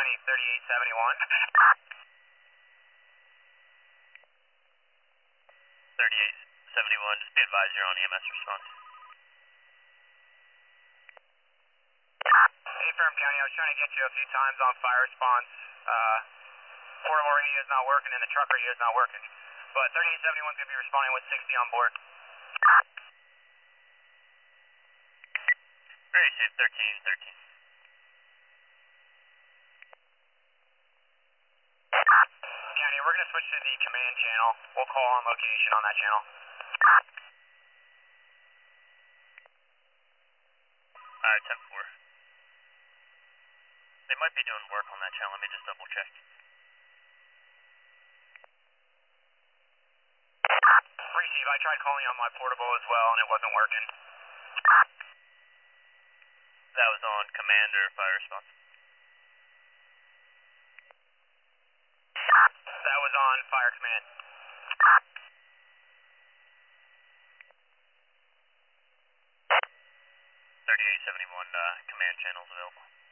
County 3871. 3871, just be advised you're on EMS response. Affirm County, I was trying to get you a few times on fire response. Portable radio is not working and the truck radio is not working. But 3871 is going to be responding with 60 on board. Very safe, 1313. County, we're going to switch to the command channel. We'll call on location on that channel. Alright, 10-4. They might be doing work on that channel, let me just double check. Receive, I tried calling on my portable as well and it wasn't working. That was on command or fire response? That was on fire command. 3871, command channels available.